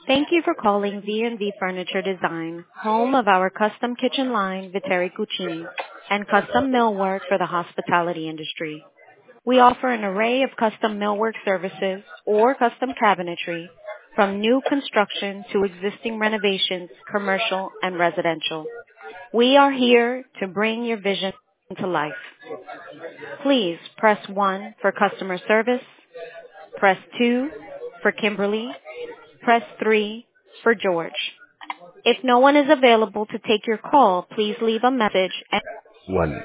Thank you for calling V&V Furniture Design, home of our custom kitchen line, Viteri Cucini, and custom millwork for the hospitality industry. We offer an array of custom millwork services or custom cabinetry, from new construction to existing renovations, commercial and residential. We are here to bring your vision to life. Please press 1 for customer service, press 2 for Kimberly, press 3 for George. If no one is available to take your call, please leave a message. One.